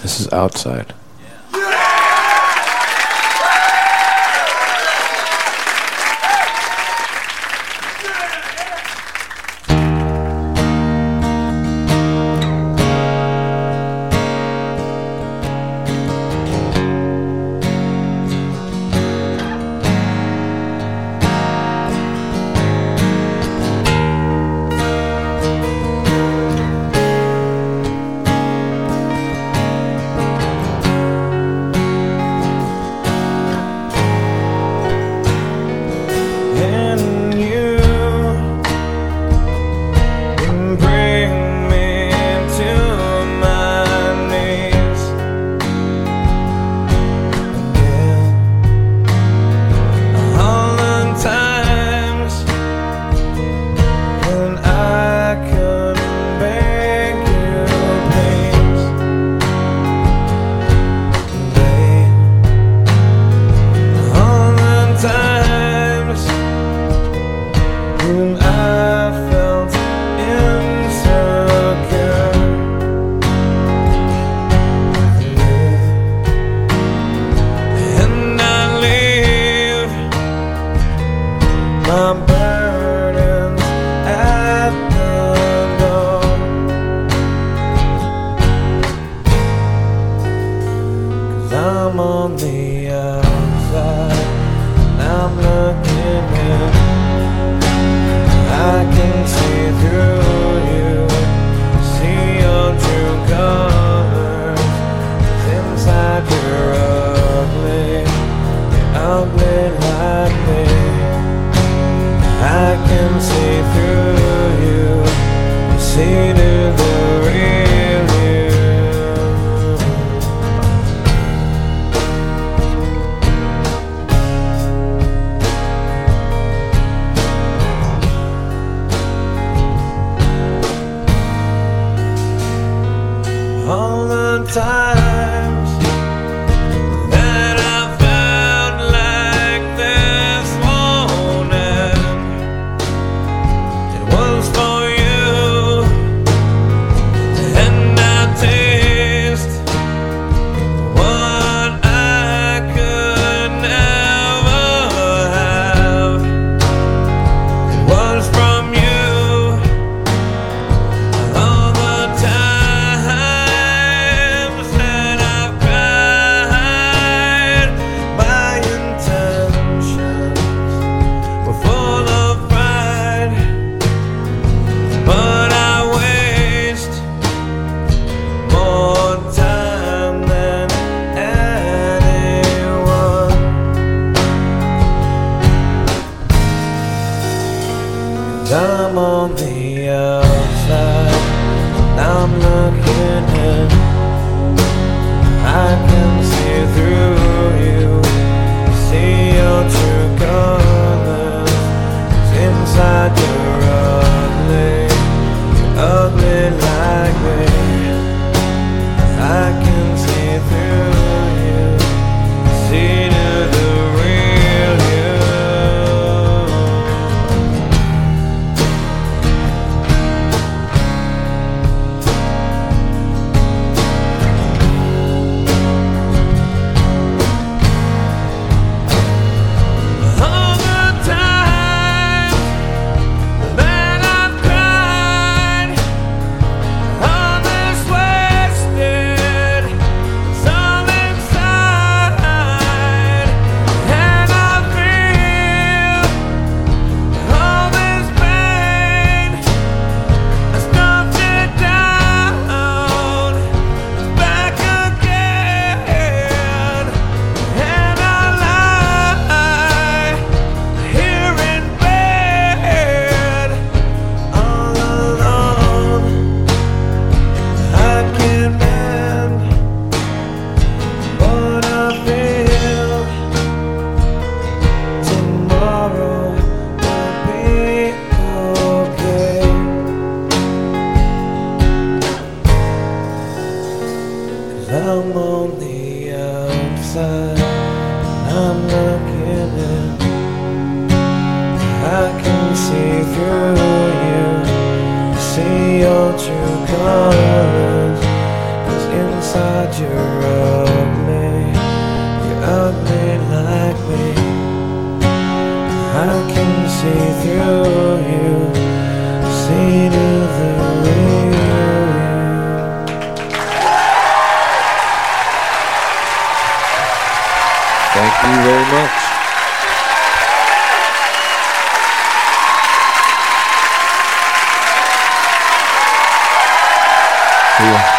This is Outside. I'm on the outside, I'm looking in. I can see through you, see your true colors. Inside you're ugly like me. I can see through you, see to the real you. All the times that I felt like this won't end, it was for you, and I taste what I could never have. It was from you all the time. I'm on the outside, I'm looking in. I can see through you, see your true colors. 'Cause inside you're ugly like me. I can see through you, see to the real you. I'm on the outside, I'm looking in. I can see through you, see your true colors. 'Cause inside you're ugly. You're ugly like me. I can see through you, see to the real you. Thank you very much. See ya.